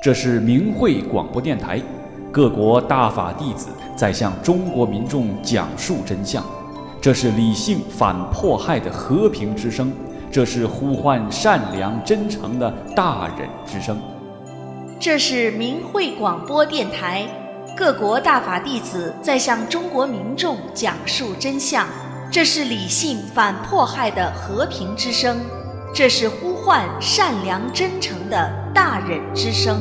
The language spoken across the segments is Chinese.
这是明慧广播电台，各国大法弟子在向中国民众讲述真相。这是理性反迫害的和平之声，这是呼唤善良真诚的大忍之声。 这是明慧广播电台，各国大法弟子在向中国民众讲述真相。这是理性反迫害的和平之声，这是呼唤善良真诚的大忍之声。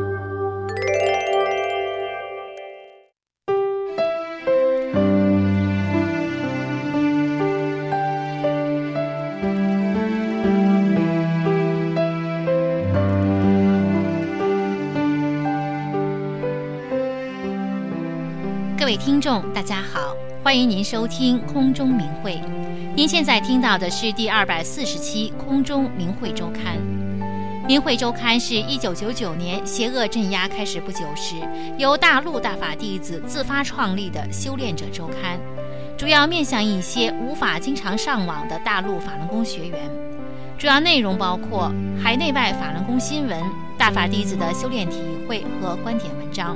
各位听众大家好，欢迎您收听空中明慧。您现在听到的是第240期空中明慧周刊。明慧周刊是1999年邪恶镇压开始不久时，由大陆大法弟子自发创立的修炼者周刊，主要面向一些无法经常上网的大陆法轮功学员。主要内容包括海内外法轮功新闻、大法弟子的修炼体会和观点文章。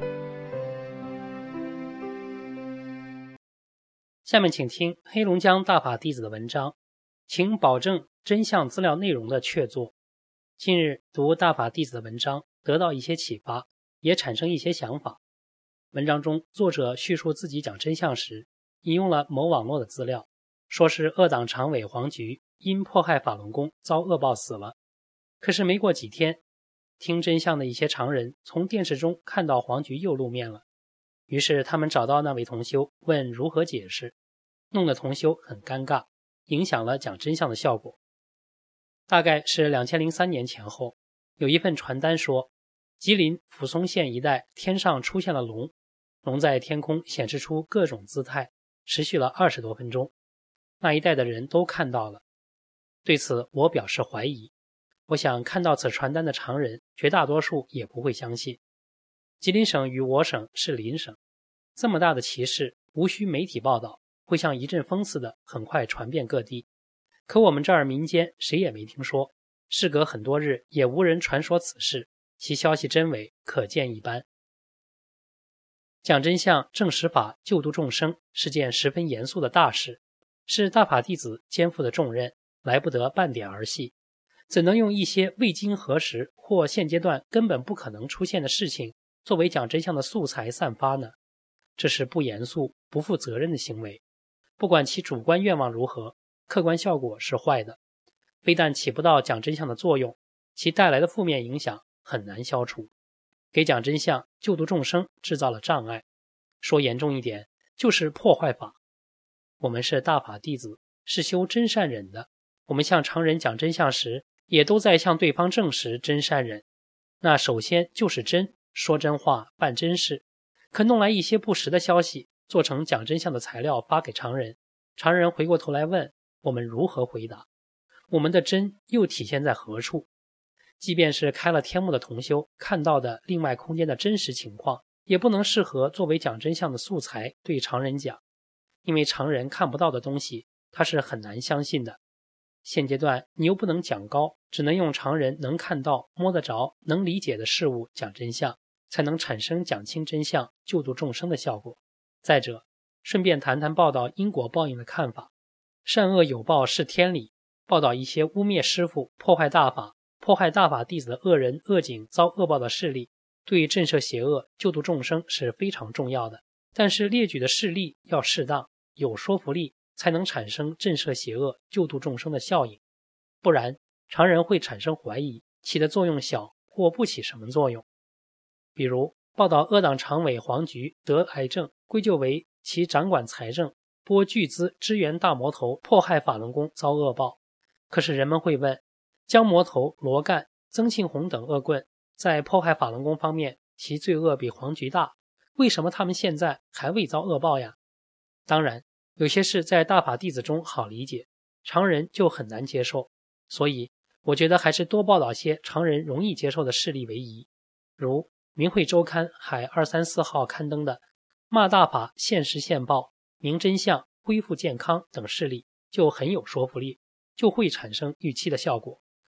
下面请听黑龙江大法弟子的文章，请保证真相资料内容的确凿。近日读大法弟子的文章，得到一些启发，也产生一些想法。文章中作者叙述自己讲真相时，引用了某网络的资料，说是恶党常委黄菊因迫害法轮功遭恶报死了。可是没过几天，听真相的一些常人从电视中看到黄菊又露面了，于是他们找到那位同修问如何解释，弄得同修很尴尬，影响了讲真相的效果。大概是2003年前后，有一份传单说，吉林抚松县一带天上出现了龙，龙在天空显示出各种姿态，持续了20多分钟，那一带的人都看到了。对此我表示怀疑，我想看到此传单的常人绝大多数也不会相信。吉林省与我省是邻省，这么大的奇事无需媒体报道，会像一阵风似的很快传遍各地。可我们这儿民间谁也没听说，事隔很多日也无人传说此事，其消息真伪可见一斑。讲真相、证实法、救度众生是件十分严肃的大事，是大法弟子肩负的重任，来不得半点儿戏。怎能用一些未经核实或现阶段根本不可能出现的事情作为讲真相的素材散发呢？这是不严肃、不负责任的行为。不管其主观愿望如何，客观效果是坏的，非但起不到讲真相的作用，其带来的负面影响很难消除，给讲真相、救度众生制造了障碍。说严重一点，就是破坏法。我们是大法弟子，是修真善忍的，我们向常人讲真相时，也都在向对方证实真善忍。那首先就是真，说真话，办真事。可弄来一些不实的消息，做成讲真相的材料发给常人，常人回过头来问我们如何回答，我们的真又体现在何处？即便是开了天目的同修看到的另外空间的真实情况，也不能适合作为讲真相的素材对常人讲，因为常人看不到的东西他是很难相信的。现阶段你又不能讲高，只能用常人能看到、摸得着、能理解的事物讲真相，才能产生讲清真相、救度众生的效果。再者，顺便谈谈报道因果报应的看法。善恶有报是天理，报道一些污蔑师父、破坏大法、迫害大法弟子的恶人恶警遭恶报的事例，对震慑邪恶、救度众生是非常重要的。但是列举的事例要适当，有说服力，才能产生震慑邪恶、救度众生的效应。不然，常人会产生怀疑，起的作用小或不起什么作用。比如，报道恶党常委黄菊得癌症，归咎为其掌管财政，拨巨资支援大魔头迫害法轮功遭恶报。可是人们会问，江魔头、罗干、曾庆红等恶棍在迫害法轮功方面其罪恶比黄菊大，为什么他们现在还未遭恶报呀？当然，有些事在大法弟子中好理解，常人就很难接受，所以我觉得还是多报道些常人容易接受的事例为宜。如明慧周刊海234号刊登的骂大法现实现报、明真相、恢复健康等事例就很有说服力，就会产生预期的效果，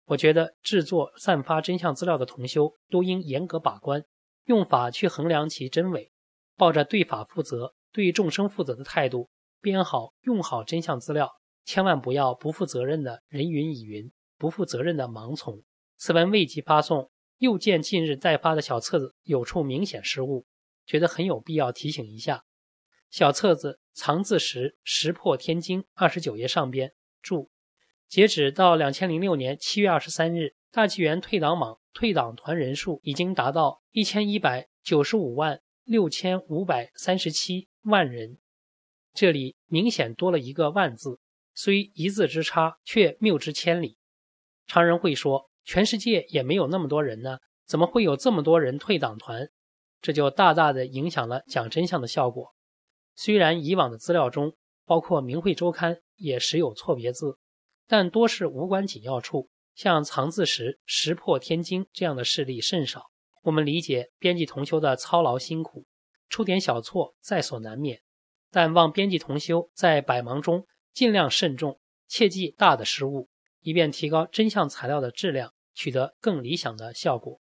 我觉得制作、散发真相资料的同修都应严格把关，用法去衡量其真伪，抱着对法负责、对众生负责的态度，编好、用好真相资料，千万不要不负责任的人云亦云，不负责任的盲从。此文未及发送，又见近日再发的小册子有处明显失误，觉得很有必要提醒一下。小册子藏字识识破天经29页上边注：截止到2006年7月23日，大纪元退党网退党团人数已经达到11956537万人。这里明显多了一个万字，虽一字之差，却谬之千里。常人会说，全世界也没有那么多人呢，怎么会有这么多人退党团？这就大大的影响了讲真相的效果。虽然以往的资料中，包括明慧周刊也时有错别字，但多是无关紧要处，像藏字识识破天经这样的事例甚少。我们理解编辑同修的操劳辛苦，出点小错在所难免，但望编辑同修在百忙中尽量慎重，切忌大的失误，以便提高真相材料的质量，取得更理想的效果。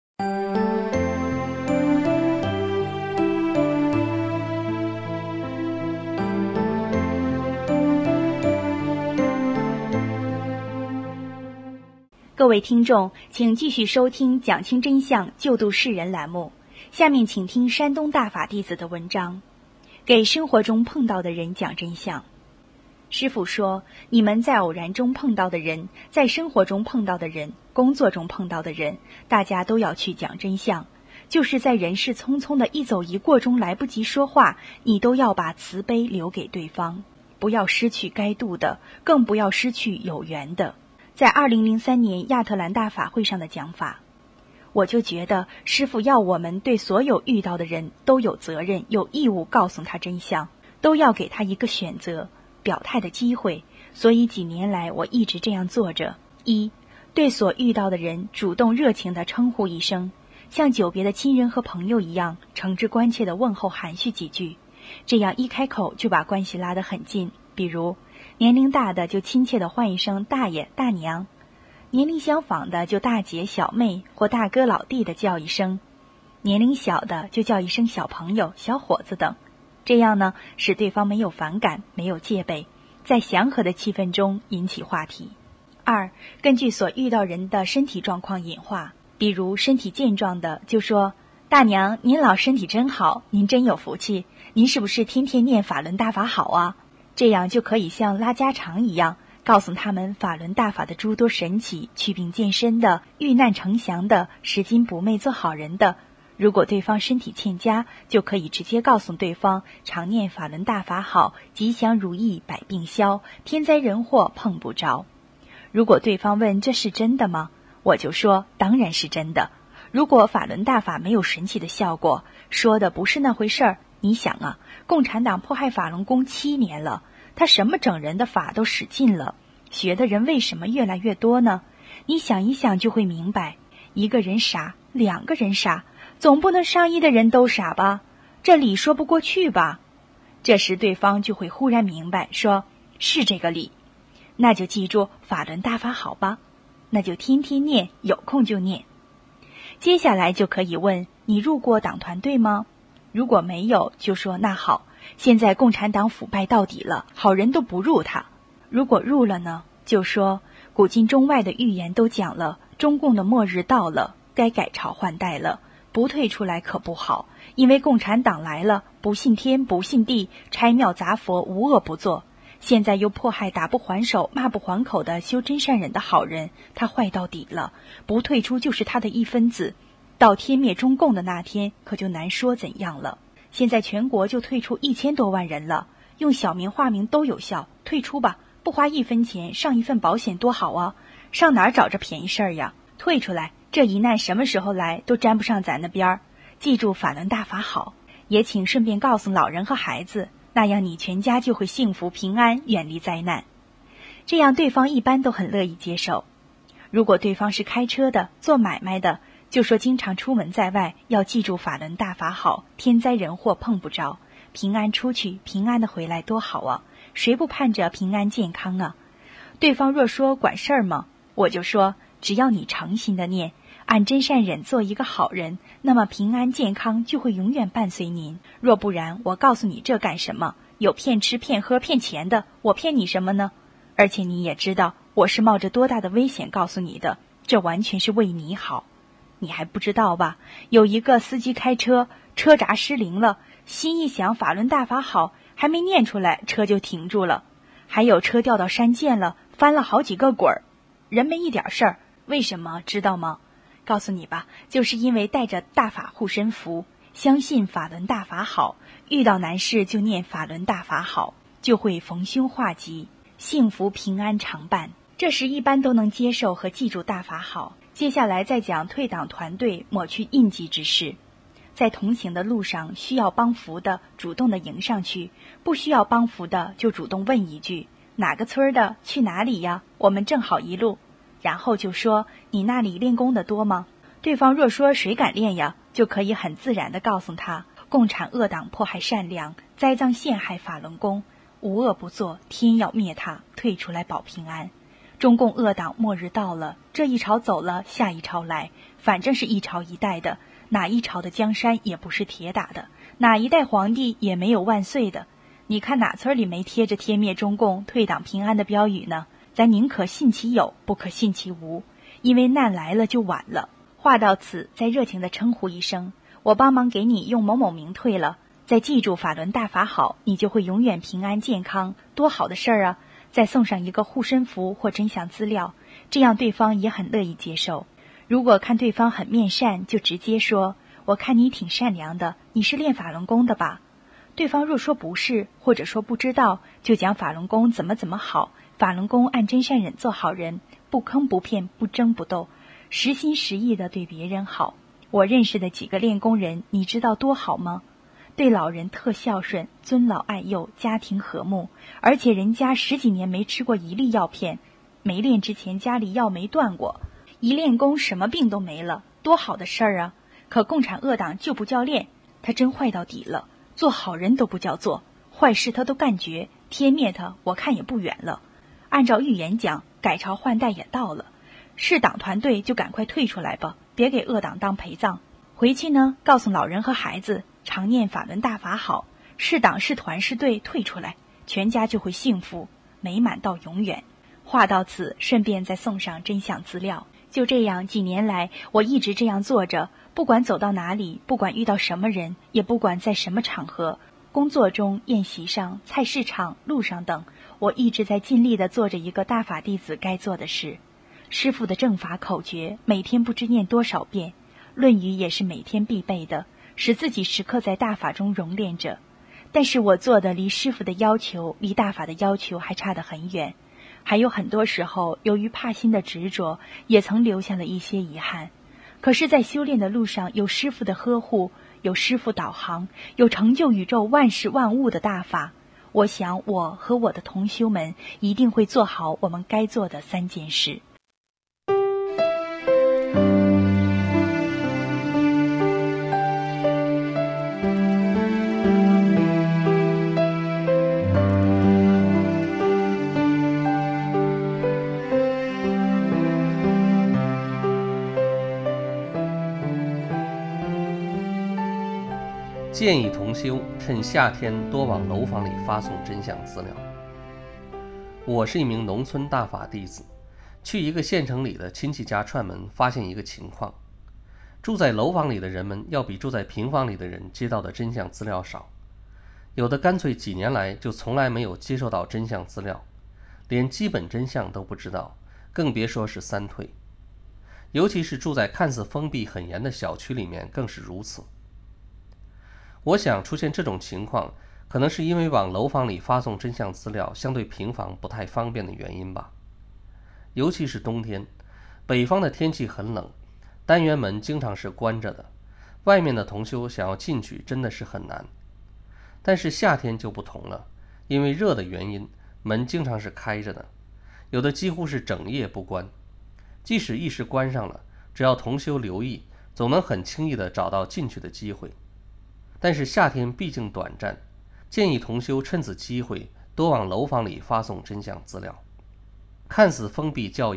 各位听众，请继续收听讲清真相救度世人栏目，下面请听山东大法弟子的文章，给生活中碰到的人讲真相。师父说，你们在偶然中碰到的人，在生活中碰到的人，工作中碰到的人，大家都要去讲真相，就是在人世匆匆的一走一过中来不及说话，你都要把慈悲留给对方，不要失去该度的，更不要失去有缘的。在2003年亚特兰大法会上的讲法，我就觉得师父要我们对所有遇到的人都有责任、有义务告诉他真相，都要给他一个选择、表态的机会。所以几年来我一直这样做着：一，对所遇到的人主动热情地称呼一声，像久别的亲人和朋友一样，诚挚关切地问候含蓄几句，这样一开口就把关系拉得很近。比如年龄大的就亲切地唤一声大爷、大娘，年龄相仿的就大姐、小妹或大哥、老弟的叫一声，年龄小的就叫一声小朋友、小伙子等。这样呢，使对方没有反感，没有戒备，在祥和的气氛中引起话题。二，根据所遇到人的身体状况引话，比如身体健壮的就说，大娘，您老身体真好，您真有福气，您是不是天天念法轮大法好啊？这样就可以像拉家常一样，告诉他们法轮大法的诸多神奇，祛病健身的，遇难成祥的，拾金不昧做好人的。如果对方身体欠佳，就可以直接告诉对方，常念法轮大法好，吉祥如意，百病消，天灾人祸碰不着。如果对方问这是真的吗？我就说当然是真的。如果法轮大法没有神奇的效果，说的不是那回事儿。你想啊，共产党迫害法轮功7年了，他什么整人的法都使尽了，学的人为什么越来越多呢？你想一想就会明白，一个人傻，2个人傻，总不能上亿的人都傻吧？这理说不过去吧？这时对方就会忽然明白，说是这个理，那就记住法轮大法好吧，那就天天念，有空就念。接下来就可以问，你入过党团队吗？如果没有，就说那好，现在共产党腐败到底了，好人都不入他。如果入了呢，就说古今中外的预言都讲了，中共的末日到了，该改朝换代了，不退出来可不好，因为共产党来了，不信天不信地，拆庙砸佛，无恶不作，现在又迫害打不还手骂不还口的修真善忍的好人，他坏到底了，不退出就是他的一分子，到天灭中共的那天可就难说怎样了。现在全国就退出1000多万人了，用小名化名都有效，退出吧，不花1分钱，上一份保险多好啊，上哪儿找这便宜事儿呀？退出来，这一难什么时候来都沾不上咱那边儿。记住法轮大法好，也请顺便告诉老人和孩子，那样你全家就会幸福平安，远离灾难。这样对方一般都很乐意接受。如果对方是开车的，做买卖的，就说经常出门在外，要记住法轮大法好，天灾人祸碰不着，平安出去，平安的回来多好啊，谁不盼着平安健康啊？对方若说管事儿吗？我就说只要你诚心的念，按真善忍做一个好人，那么平安健康就会永远伴随您。若不然，我告诉你这干什么？有骗吃骗喝骗钱的，我骗你什么呢？而且你也知道我是冒着多大的危险告诉你的，这完全是为你好。你还不知道吧？有一个司机开车，车闸失灵了，心一想法轮大法好，还没念出来，车就停住了。还有车掉到山涧了，翻了好几个滚儿，人没一点事儿。为什么知道吗？告诉你吧，就是因为带着大法护身符，相信法轮大法好，遇到难事就念法轮大法好，就会逢凶化吉，幸福平安常伴。这时一般都能接受和记住大法好。接下来再讲退党团队抹去印记之事。在同行的路上，需要帮扶的主动的迎上去，不需要帮扶的就主动问一句：哪个村的，去哪里呀？我们正好一路。然后就说：你那里练功的多吗？对方若说谁敢练呀，就可以很自然地告诉他：共产恶党迫害善良，栽赃陷害法轮功，无恶不作，天要灭他，退出来保平安。中共恶党末日到了，这一朝走了，下一朝来，反正是一朝一代的，哪一朝的江山也不是铁打的，哪一代皇帝也没有万岁的。你看哪村里没贴着天灭中共、退党平安的标语呢？咱宁可信其有，不可信其无，因为难来了就晚了。话到此，再热情地称呼一声，我帮忙给你用某某名退了，再记住法轮大法好，你就会永远平安健康，多好的事儿啊！再送上一个护身符或真相资料，这样对方也很乐意接受。如果看对方很面善，就直接说：我看你挺善良的，你是练法轮功的吧？对方若说不是，或者说不知道，就讲法轮功怎么好，法轮功按真善忍做好人，不坑不骗，不争不斗，实心实意的对别人好。我认识的几个练功人，你知道多好吗？对老人特孝顺，尊老爱幼，家庭和睦，而且人家10几年没吃过一粒药片，没练之前家里药没断过，一练功什么病都没了，多好的事儿啊！可共产恶党就不叫练，他真坏到底了，做好人都不叫做，坏事他都干绝，天灭他我看也不远了。按照预言讲，改朝换代也到了，是党团队就赶快退出来吧，别给恶党当陪葬。回去呢，告诉老人和孩子，常念法轮大法好，是党是团是队退出来，全家就会幸福美满到永远。话到此，顺便再送上真相资料。就这样，几年来我一直这样做着，不管走到哪里，不管遇到什么人，也不管在什么场合，工作中、宴席上、菜市场、路上等，我一直在尽力地做着一个大法弟子该做的事。师父的正法口诀每天不知念多少遍，论语也是每天必背的，使自己时刻在大法中熔炼着。但是我做的离师父的要求，离大法的要求还差得很远，还有很多时候由于怕心的执着，也曾留下了一些遗憾。可是在修炼的路上，有师父的呵护，有师父导航，有成就宇宙万事万物的大法，我想我和我的同修们一定会做好我们该做的3件事。 建议同修趁夏天多往楼房里发送真相资料。我是一名农村大法弟子，去一个县城里的亲戚家串门，发现一个情况：住在楼房里的人们要比住在平房里的人接到的真相资料少，有的干脆几年来就从来没有接受到真相资料，连基本真相都不知道，更别说是3退。尤其是住在看似封闭很严的小区里面更是如此。我想出现这种情况，可能是因为往楼房里发送真相资料相对平房不太方便的原因吧。尤其是冬天，北方的天气很冷，单元门经常是关着的，外面的同修想要进去真的是很难。但是夏天就不同了，因为热的原因，门经常是开着的，有的几乎是整夜不关。即使一时关上了，只要同修留意，总能很轻易地找到进去的机会。但是夏天毕竟短暂，建议同修趁此机会多往楼房里发送真相资料。看似封闭较严，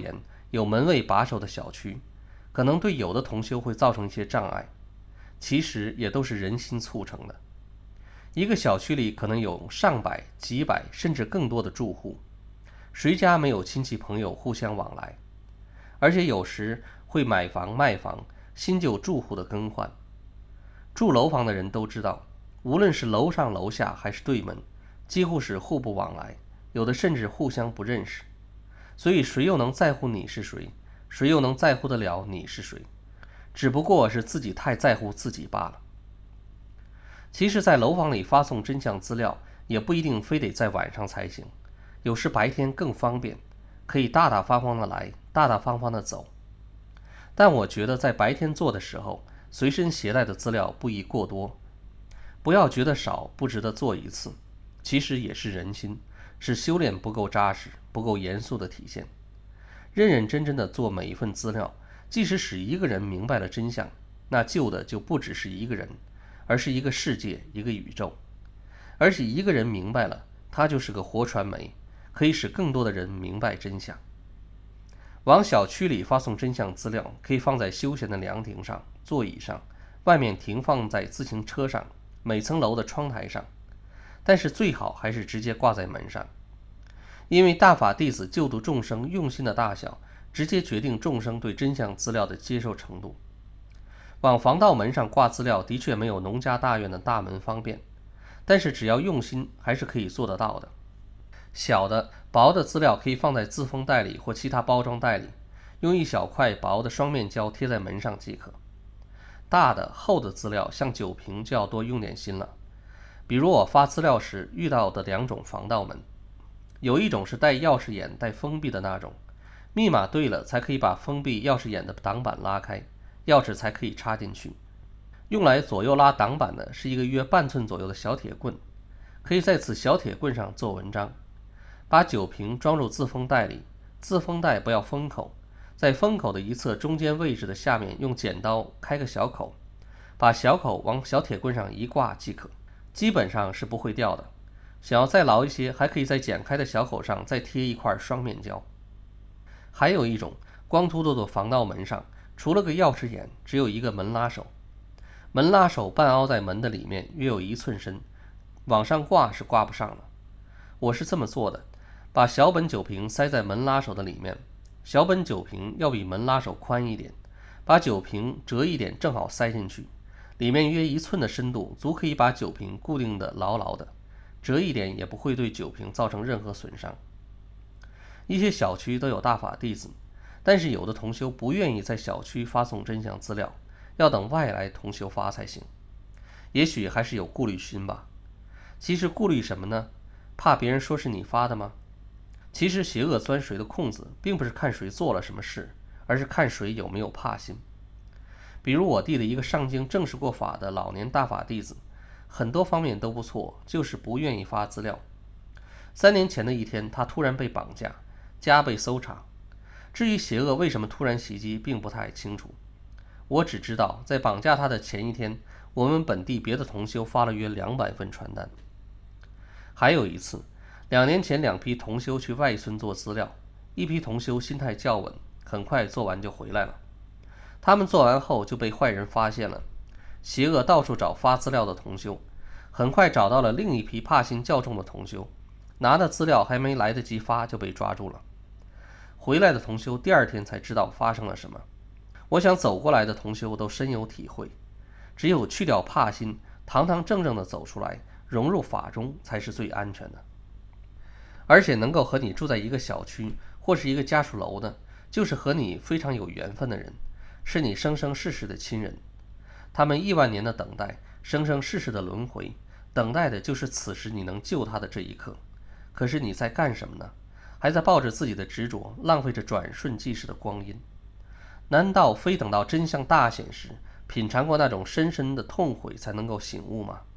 有门卫把守的小区，可能对有的同修会造成一些障碍，其实也都是人心促成的。一个小区里可能有上百、几百甚至更多的住户，谁家没有亲戚朋友互相往来？而且有时会买房卖房，新旧住户的更换。住楼房的人都知道，无论是楼上楼下还是对门，几乎是互不往来，有的甚至互相不认识。所以谁又能在乎你是谁？谁又能在乎得了你是谁？只不过是自己太在乎自己罢了。其实在楼房里发送真相资料也不一定非得在晚上才行，有时白天更方便，可以大大方方的来，大大方方的走。但我觉得在白天做的时候，随身携带的资料不宜过多，不要觉得少不值得做一次，其实也是人心，是修炼不够扎实、不够严肃的体现。认认真真的做每一份资料，即使使一个人明白了真相，那救的就不只是一个人，而是一个世界，一个宇宙。而且一个人明白了，他就是个活传媒，可以使更多的人明白真相。往小区里发送真相资料，可以放在休闲的凉亭上、座椅上，外面停放在自行车上，每层楼的窗台上，但是最好还是直接挂在门上。因为大法弟子救度众生用心的大小，直接决定众生对真相资料的接受程度。往防盗门上挂资料的确没有农家大院的大门方便，但是只要用心，还是可以做得到的。小的、薄的资料可以放在自封袋里或其他包装袋里，用一小块薄的双面胶贴在门上即可。大的、厚的资料，像酒瓶就要多用点心了。比如我发资料时遇到的2种防盗门，有一种是带钥匙眼、带封闭的那种，密码对了才可以把封闭钥匙眼的挡板拉开，钥匙才可以插进去。用来左右拉挡板的是一个约半寸左右的小铁棍，可以在此小铁棍上做文章。把酒瓶装入自封袋里，自封袋不要封口，在封口的一侧中间位置的下面用剪刀开个小口，把小口往小铁棍上一挂即可，基本上是不会掉的。想要再牢一些，还可以在剪开的小口上再贴一块双面胶。还有一种光秃秃的防盗门上，除了个钥匙眼，只有一个门拉手，门拉手半凹在门的里面，约有1寸深，往上挂是挂不上了。我是这么做的，把小本酒瓶塞在门拉手的里面，小本酒瓶要比门拉手宽一点，把酒瓶折一点正好塞进去，里面约1寸的深度，足可以把酒瓶固定得牢牢的，折一点也不会对酒瓶造成任何损伤。一些小区都有大法弟子，但是有的同修不愿意在小区发送真相资料，要等外来同修发才行。也许还是有顾虑心吧。其实顾虑什么呢？怕别人说是你发的吗？其实邪恶钻谁的空子，并不是看谁做了什么事，而是看谁有没有怕心。比如我弟的一个上京正式过法的老年大法弟子，很多方面都不错，就是不愿意发资料。3年前的一天，他突然被绑架，家被搜查。至于邪恶为什么突然袭击，并不太清楚。我只知道，在绑架他的前一天，我们本地别的同修发了约200份传单。还有一次，2年前2批同修去外村做资料，一批同修心态较稳，很快做完就回来了。他们做完后就被坏人发现了，邪恶到处找发资料的同修，很快找到了另一批怕心较重的同修，拿的资料还没来得及发就被抓住了。回来的同修第2天才知道发生了什么。我想走过来的同修都深有体会，只有去掉怕心，堂堂正正的走出来，融入法中才是最安全的。而且能够和你住在一个小区或是一个家属楼的，就是和你非常有缘分的人，是你生生世世的亲人。他们亿万年的等待，生生世世的轮回，等待的就是此时你能救他的这一刻。可是你在干什么呢？还在抱着自己的执着，浪费着转瞬即逝的光阴。难道非等到真相大显时，品尝过那种深深的痛悔才能够醒悟吗？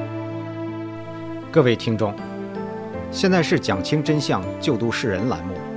各位听众，现在是讲清真相、救度世人栏目。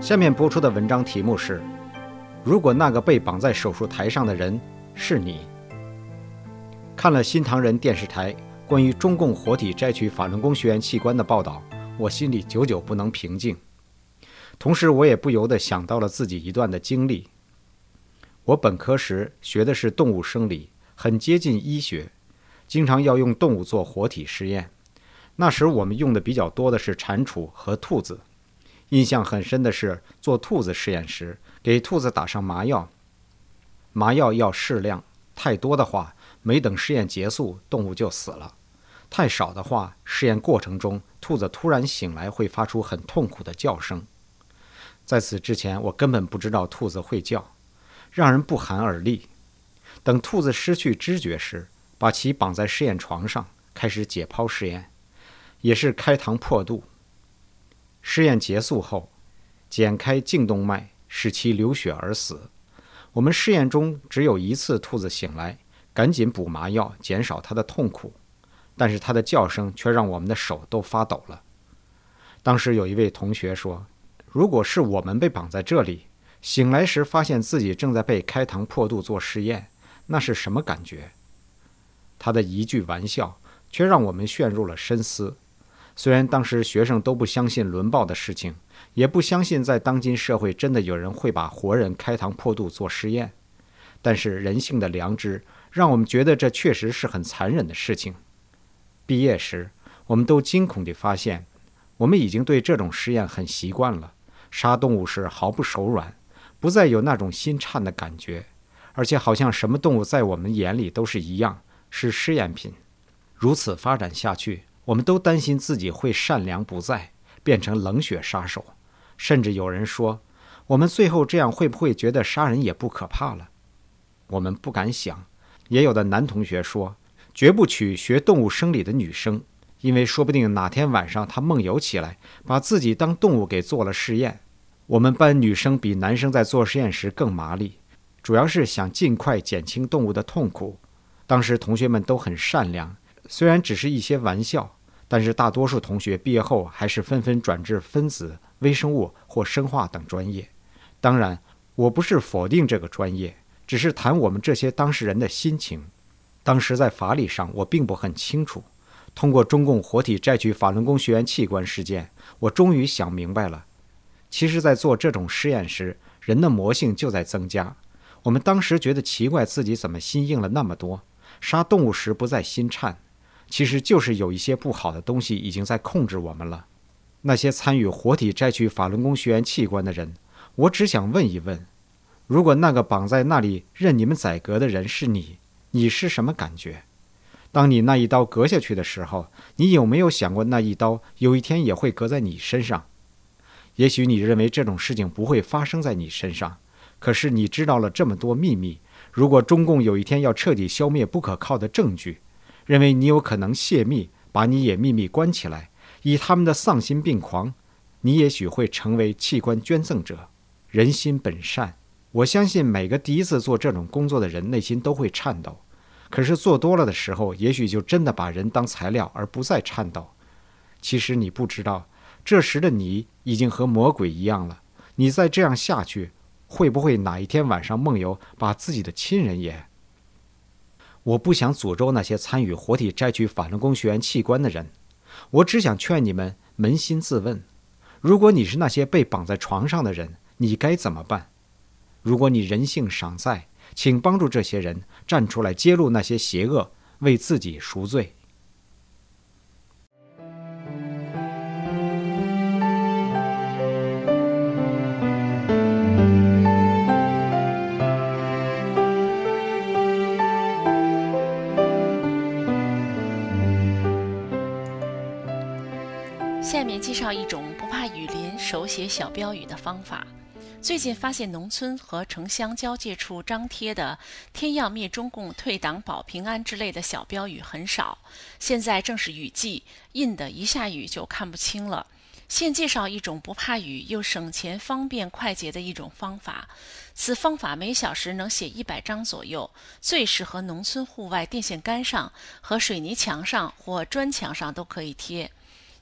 下面播出的文章题目是：如果那个被绑在手术台上的人是你。看了新唐人电视台关于中共活体摘取法轮功学员器官的报道，我心里久久不能平静。同时我也不由得想到了自己一段的经历。我本科时学的是动物生理，很接近医学，经常要用动物做活体实验。那时我们用的比较多的是蟾蜍和兔子。印象很深的是，做兔子实验时，给兔子打上麻药，麻药要适量，太多的话，没等实验结束，动物就死了；太少的话，实验过程中，兔子突然醒来会发出很痛苦的叫声。在此之前，我根本不知道兔子会叫，让人不寒而栗。等兔子失去知觉时，把其绑在实验床上，开始解剖实验，也是开膛破肚。实验结束后，剪开颈动脉，使其流血而死。我们试验中只有一次兔子醒来，赶紧补麻药，减少它的痛苦，但是它的叫声却让我们的手都发抖了。当时有一位同学说，如果是我们被绑在这里，醒来时发现自己正在被开膛破肚做实验，那是什么感觉？他的一句玩笑却让我们陷入了深思。虽然当时学生都不相信轮报的事情，也不相信在当今社会真的有人会把活人开膛破肚做实验，但是人性的良知让我们觉得这确实是很残忍的事情。毕业时，我们都惊恐地发现，我们已经对这种实验很习惯了，杀动物时毫不手软，不再有那种心颤的感觉，而且好像什么动物在我们眼里都是一样，是试验品。如此发展下去，我们都担心自己会善良不再，变成冷血杀手。甚至有人说，我们最后这样会不会觉得杀人也不可怕了？我们不敢想。也有的男同学说，绝不娶学动物生理的女生，因为说不定哪天晚上他梦游起来，把自己当动物给做了试验。我们班女生比男生在做实验时更麻利，主要是想尽快减轻动物的痛苦。当时同学们都很善良，虽然只是一些玩笑，但是大多数同学毕业后还是纷纷转至分子、微生物或生化等专业。当然，我不是否定这个专业，只是谈我们这些当事人的心情。当时在法理上我并不很清楚，通过中共活体摘取法轮功学员器官事件，我终于想明白了。其实在做这种实验时，人的魔性就在增加。我们当时觉得奇怪，自己怎么心硬了那么多，杀动物时不再心颤，其实就是有一些不好的东西已经在控制我们了。那些参与活体摘取法轮功学员器官的人，我只想问一问，如果那个绑在那里任你们宰割的人是你，你是什么感觉？当你那一刀割下去的时候，你有没有想过那一刀有一天也会割在你身上？也许你认为这种事情不会发生在你身上，可是你知道了这么多秘密，如果中共有一天要彻底消灭不可靠的证据，认为你有可能泄密，把你也秘密关起来，以他们的丧心病狂，你也许会成为器官捐赠者。人心本善，我相信每个第一次做这种工作的人内心都会颤抖，可是做多了的时候，也许就真的把人当材料而不再颤抖。其实你不知道，这时的你已经和魔鬼一样了。你再这样下去，会不会哪一天晚上梦游，把自己的亲人也……我不想诅咒那些参与活体摘取法轮功学员器官的人，我只想劝你们扪心自问，如果你是那些被绑在床上的人，你该怎么办？如果你人性尚在，请帮助这些人站出来揭露那些邪恶，为自己赎罪。 下面介绍一种不怕雨淋手写小标语的方法。最近发现农村和城乡交界处张贴的“天要灭中共，退党保平安”之类的小标语很少，现在正是雨季，印的一下雨就看不清了。现介绍一种不怕雨又省钱方便快捷的一种方法。此方法每小时能写100张左右，最适合农村户外电线杆上和水泥墙上或砖墙上都可以贴。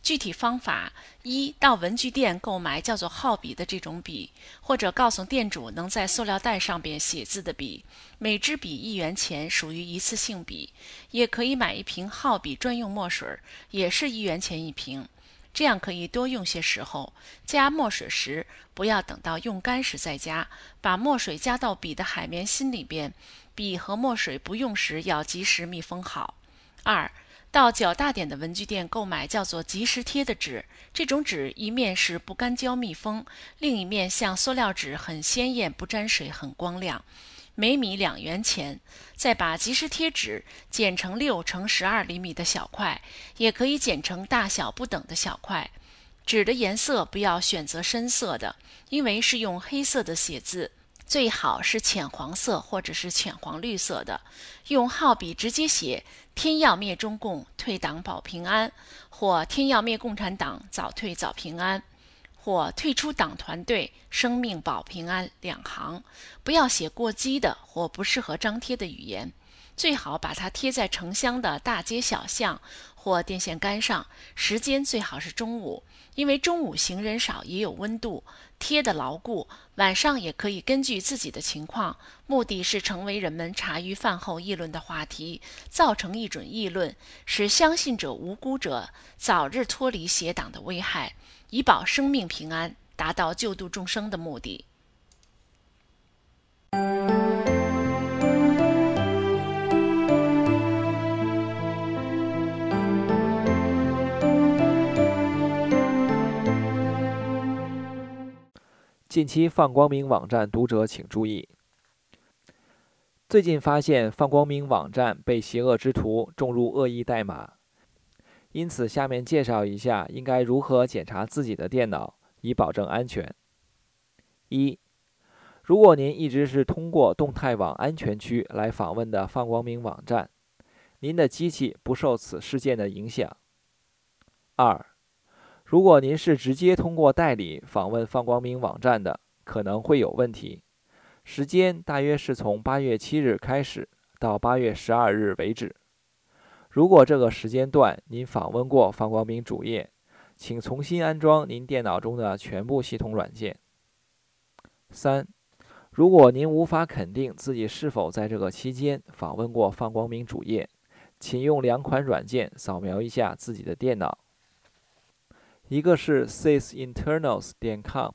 具体方法：一、到文具店购买叫做号笔的这种笔，或者告诉店主能在塑料袋上边写字的笔，每支笔1元钱，属于一次性笔。也可以买一瓶号笔专用墨水，也是1元钱一瓶。这样可以多用些时候。加墨水时，不要等到用干时再加，把墨水加到笔的海绵芯里边，笔和墨水不用时要及时密封好。2. 到较大点的文具店购买叫做即时贴的纸，这种纸一面是不干胶密封，另一面像塑料纸，很鲜艳，不沾水，很光亮。每米2元钱。再把即时贴纸剪成6乘12厘米的小块，也可以剪成大小不等的小块。纸的颜色不要选择深色的，因为是用黑色的写字，最好是浅黄色或者是浅黄绿色的。用号笔直接写天要灭中共，退党保平安，或天要灭共产党，早退早平安，或退出党团队，生命保平安2行。不要写过激的或不适合张贴的语言，最好把它贴在城乡的大街小巷或电线杆上，时间最好是中午，因为中午行人少也有温度，贴得牢固。晚上也可以根据自己的情况，目的是成为人们茶余饭后议论的话题，造成一准议论，使相信者无辜者早日脱离邪党的危害，以保生命平安，达到救度众生的目的。 近期放光明网站读者请注意，最近发现放光明网站被邪恶之徒种入恶意代码，因此下面介绍一下应该如何检查自己的电脑，以保证安全。1. 如果您一直是通过动态网安全区来访问的放光明网站，您的机器不受此事件的影响。2. 如果您是直接通过代理访问放光明网站的，可能会有问题。时间大约是从8月7日开始到8月12日为止。如果这个时间段您访问过放光明主页，请重新安装您电脑中的全部系统软件。3. 如果您无法肯定自己是否在这个期间访问过放光明主页，请用2款软件扫描一下自己的电脑。一个是 sysinternals.com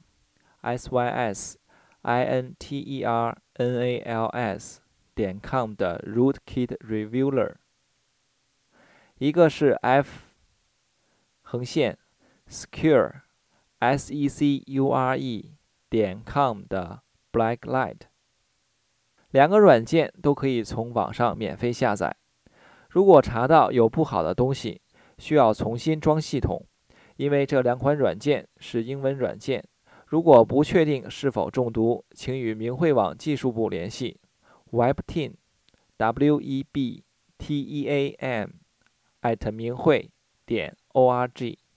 sysinternals.com 的 Rootkit Revealer， 一个是 f-secure.com 的 Blacklight。 2个软件都可以从网上免费下载。如果查到有不好的东西，需要重新装系统，因为这2款软件是英文软件。如果不确定是否中毒，请与明慧网技术部联系 webteam webteam @明慧.org。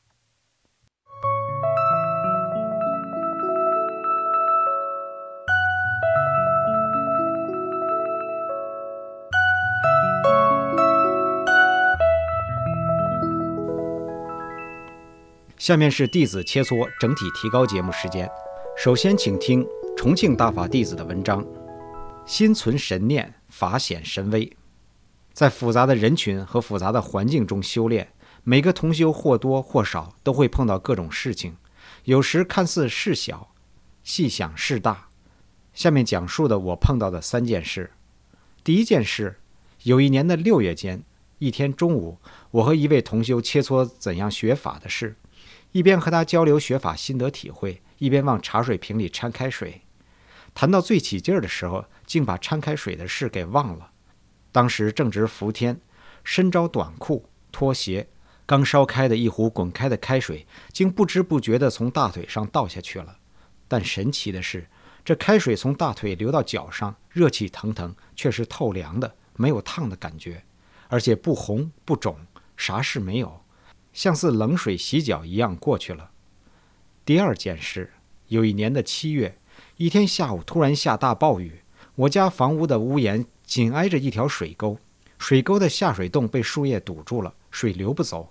下面是弟子切磋整体提高节目时间。首先请听重庆大法弟子的文章：心存神念，法显神威。在复杂的人群和复杂的环境中修炼，每个同修或多或少都会碰到各种事情，有时看似事小，细想事大。下面讲述的我碰到的3件事。第一件事，有一年的6月间，一天中午，我和一位同修切磋怎样学法的事，一边和他交流学法心得体会，一边往茶水瓶里掺开水。谈到最起劲儿的时候，竟把掺开水的事给忘了。当时正值伏天，身着短裤拖鞋，刚烧开的一壶滚开的开水竟不知不觉地从大腿上倒下去了。但神奇的是，这开水从大腿流到脚上，热气腾腾，却是透凉的，没有烫的感觉，而且不红不肿，啥事没有，像是冷水洗脚一样过去了。第二件事，有一年的7月，一天下午突然下大暴雨，我家房屋的屋檐紧挨着一条水沟，水沟的下水洞被树叶堵住了，水流不走。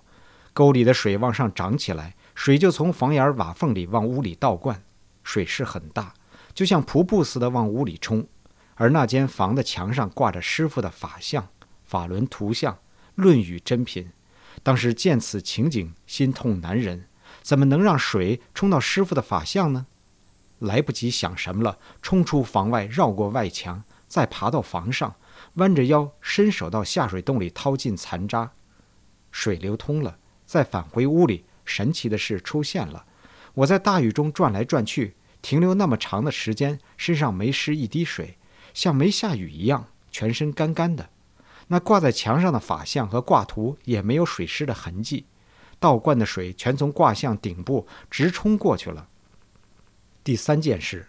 沟里的水往上涨起来，水就从房檐瓦缝里往屋里倒灌，水势很大，就像瀑布似的往屋里冲。而那间房的墙上挂着师傅的法像、法轮图像、论语珍品。当时见此情景，心痛难忍，怎么能让水冲到师傅的法像呢？来不及想什么了，冲出房外，绕过外墙，再爬到房上，弯着腰伸手到下水洞里掏进残渣。水流通了，再返回屋里，神奇的事出现了。我在大雨中转来转去，停留那么长的时间，身上没湿一滴水，像没下雨一样，全身干干的。那挂在墙上的法像和挂图也没有水湿的痕迹，倒灌的水全从卦象顶部直冲过去了。第三件事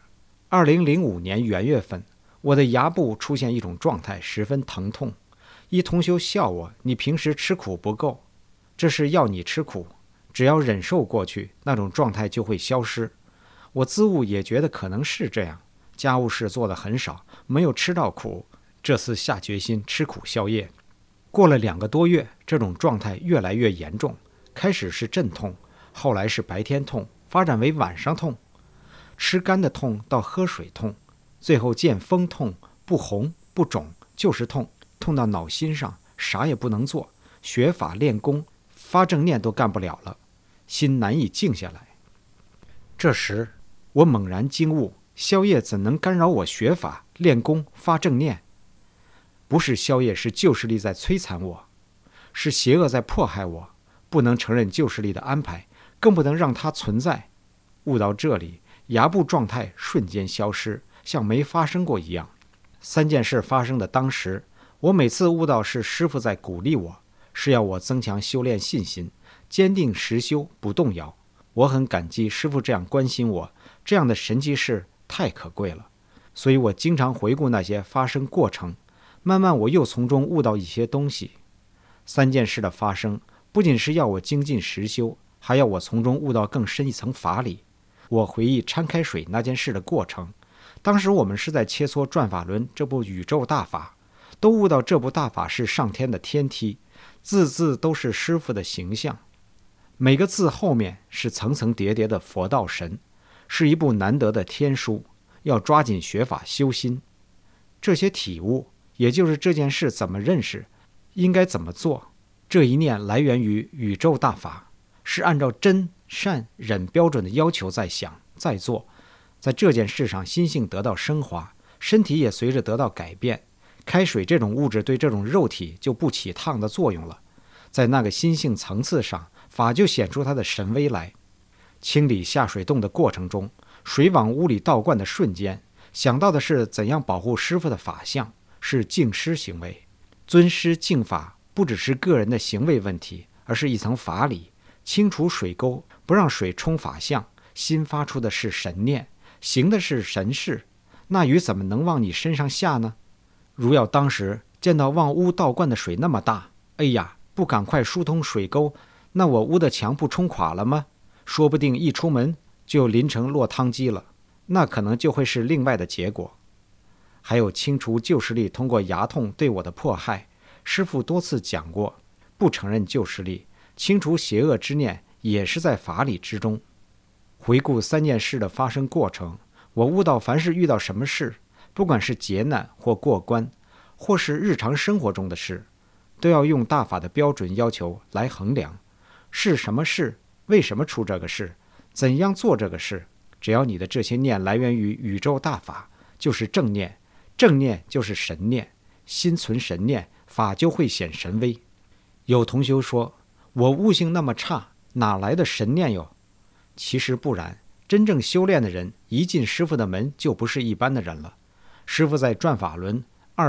，2005年元月份，我的牙部出现一种状态，十分疼痛。一同修笑我，你平时吃苦不够，这是要你吃苦，只要忍受过去，那种状态就会消失。我自悟也觉得可能是这样，家务事做得很少，没有吃到苦，这次下决心吃苦消业。过了2个多月，这种状态越来越严重，开始是阵痛，后来是白天痛，发展为晚上痛，吃干的痛到喝水痛，最后见风痛，不红不肿，就是痛，痛到脑心上，啥也不能做，学法练功发正念都干不了了，心难以静下来。这时我猛然惊悟，宵夜怎能干扰我学法练功发正念？不是宵夜，是旧势力在摧残我，是邪恶在迫害我，不能承认旧势力的安排，更不能让它存在。悟到这里，牙部状态瞬间消失，像没发生过一样。3件事发生的当时，我每次悟到是师父在鼓励我，是要我增强修炼信心，坚定实修，不动摇。我很感激师父这样关心我，这样的神奇事太可贵了。所以我经常回顾那些发生过程，慢慢我又从中悟到一些东西。3件事的发生，不仅是要我精进实修，还要我从中悟到更深一层法理。我回忆掺开水那件事的过程，当时我们是在切磋转法轮这部宇宙大法，都悟到这部大法是上天的天梯，字字都是师父的形象，每个字后面是层层叠叠的佛道神，是一部难得的天书，要抓紧学法修心。这些体悟，也就是这件事怎么认识，应该怎么做，这一念来源于宇宙大法，是按照真善忍标准的要求在想在做，在这件事上心性得到升华，身体也随着得到改变。开水这种物质对这种肉体就不起烫的作用了，在那个心性层次上，法就显出它的神威来。清理下水洞的过程中，水往屋里倒灌的瞬间，想到的是怎样保护师父的法相，是敬师行为。尊师敬法不只是个人的行为问题，而是一层法理。清除水沟，不让水冲法相，心发出的是神念，行的是神事，那雨怎么能往你身上下呢？如要当时见到往屋倒灌的水那么大，哎呀，不赶快疏通水沟，那我屋的墙不冲垮了吗？说不定一出门就淋成落汤鸡了，那可能就会是另外的结果。还有清除旧势力通过牙痛对我的迫害，师父多次讲过，不承认旧势力，清除邪恶之念也是在法理之中。回顾3件事的发生过程，我悟到凡是遇到什么事，不管是劫难或过关，或是日常生活中的事，都要用大法的标准要求来衡量，是什么事，为什么出这个事，怎样做这个事。只要你的这些念来源于宇宙大法，就是正念，正念就是神念，心存神念，法就会显神威。有同修说，我悟性那么差，哪来的神念哟？其实不然，真正修炼的人一进师父的门就不是一般的人了。师父在转法轮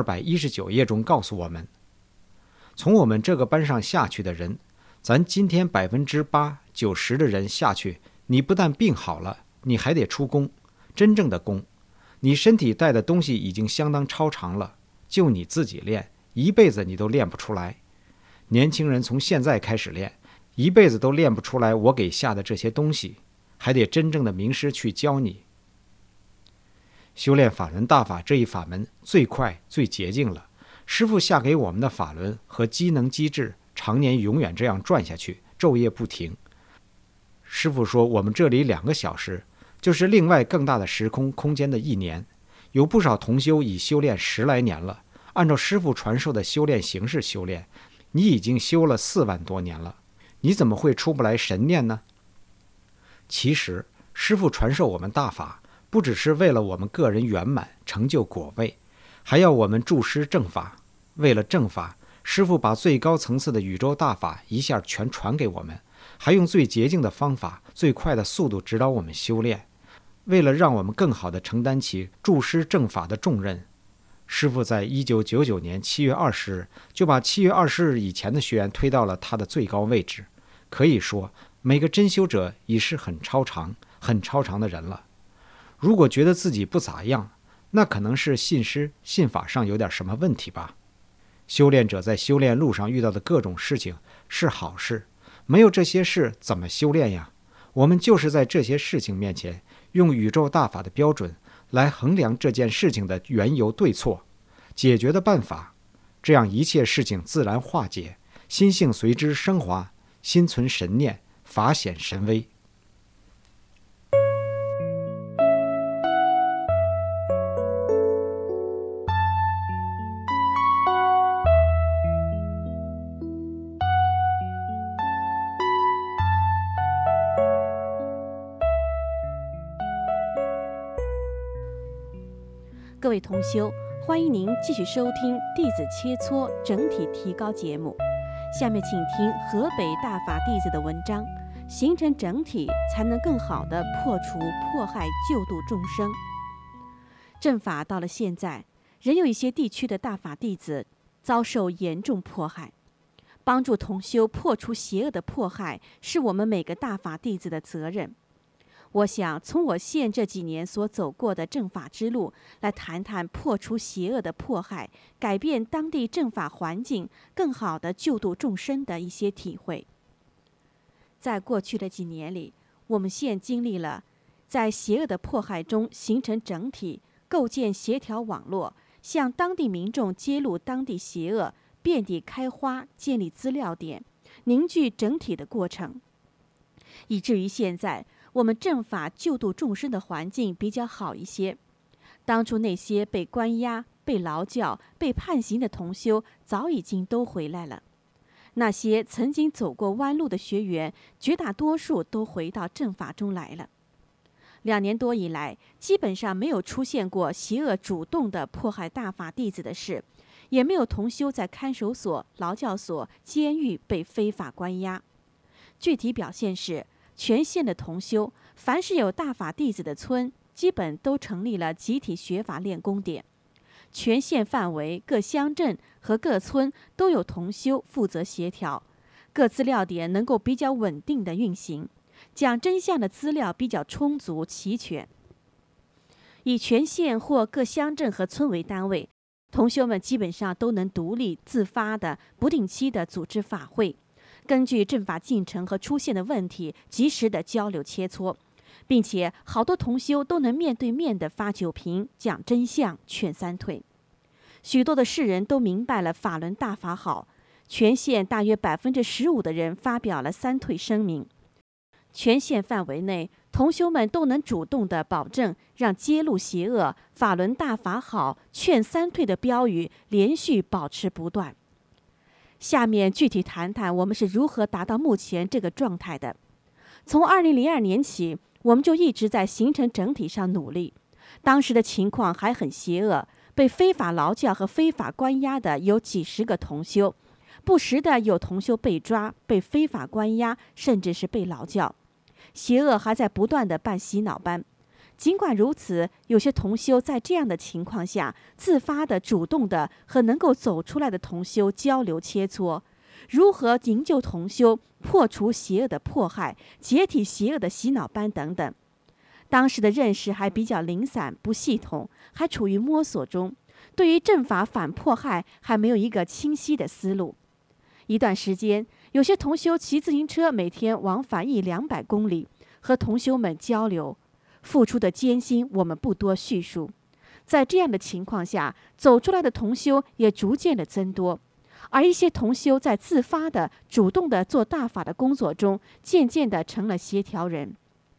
219页中告诉我们，从我们这个班上下去的人，咱今天8%、90%的人下去，你不但病好了，你还得出功，真正的功。你身体带的东西已经相当超常了，就你自己练，一辈子你都练不出来。年轻人从现在开始练，一辈子都练不出来我给下的这些东西，还得真正的名师去教你。修炼法轮大法这一法门最快最捷径了，师父下给我们的法轮和机能机制常年永远这样转下去， 昼夜不停。师父说，我们这里2个小时，就是另外更大的时空空间的1年。有不少同修已修炼10来年了，按照师父传授的修炼形式修炼，你已经修了4万多年了，你怎么会出不来神念呢？其实师父传授我们大法，不只是为了我们个人圆满成就果位，还要我们助师正法。为了正法，师父把最高层次的宇宙大法一下全传给我们，还用最捷径的方法、最快的速度指导我们修炼。为了让我们更好地承担起助师正法的重任，师父在1999年7月20日就把7月20日以前的学员推到了他的最高位置。可以说，每个真修者已是很超常的人了。如果觉得自己不咋样，那可能是信师信法上有点什么问题吧。修炼者在修炼路上遇到的各种事情是好事，没有这些事怎么修炼呀？我们就是在这些事情面前，用宇宙大法的标准来衡量这件事情的缘由对错，解决的办法，这样一切事情自然化解，心性随之升华，心存神念，法显神威。 各位同修，欢迎您继续收听《弟子切磋整体提高》节目。下面请听河北大法弟子的文章：形成整体，才能更好地破除迫害，救度众生。正法到了现在，仍有一些地区的大法弟子遭受严重迫害。帮助同修破除邪恶的迫害，是我们每个大法弟子的责任。我想从我县这几年所走过的正法之路来谈谈破除邪恶的迫害，改变当地正法环境，更好地救度众生的一些体会。在过去的几年里，我们县经历了在邪恶的迫害中形成整体，构建协调网络，向当地民众揭露当地邪恶，遍地开花，建立资料点，凝聚整体的过程，以至于现在我们正法救度众生的环境比较好一些。当初那些被关押、被劳教、被判刑的同修早已经都回来了。那些曾经走过弯路的学员，绝大多数都回到正法中来了。2年多以来，基本上没有出现过邪恶主动的迫害大法弟子的事，也没有同修在看守所、劳教所、监狱被非法关押。具体表现是，全县的同修，凡是有大法弟子的村，基本都成立了集体学法练功点。全县范围各乡镇和各村都有同修负责协调，各资料点能够比较稳定的运行，讲真相的资料比较充足齐全。以全县或各乡镇和村为单位，同修们基本上都能独立自发的不定期的组织法会，根据正法进程和出现的问题及时的交流切磋，并且好多同修都能面对面的发酒瓶，讲真相，劝三退。许多的世人都明白了法轮大法好，全县大约15%的人发表了三退声明。全县范围内，同修们都能主动地保证让揭露邪恶、法轮大法好、劝三退的标语连续保持不断。下面具体谈谈我们是如何达到目前这个状态的。从2002年起，我们就一直在形成整体上努力。当时的情况还很邪恶，被非法劳教和非法关押的有几十个同修，不时的有同修被抓、被非法关押，甚至是被劳教。邪恶还在不断的办洗脑班。尽管如此，有些同修在这样的情况下，自发的、主动的和能够走出来的同修交流切磋，如何营救同修，破除邪恶的迫害，解体邪恶的洗脑班等等。当时的认识还比较零散不系统，还处于摸索中，对于正法反迫害还没有一个清晰的思路。一段时间，有些同修骑自行车每天往返100-200公里，和同修们交流，付出的艰辛我们不多叙述。在这样的情况下，走出来的同修也逐渐的增多。 而一些同修在自发的、主动的做大法的工作中，渐渐的成了协调人。